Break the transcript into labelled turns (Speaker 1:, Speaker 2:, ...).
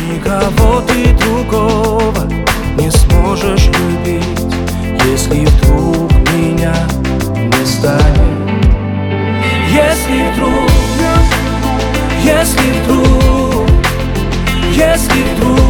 Speaker 1: никого ты другого не сможешь любить, если вдруг меня не станет. Если вдруг, если вдруг, если вдруг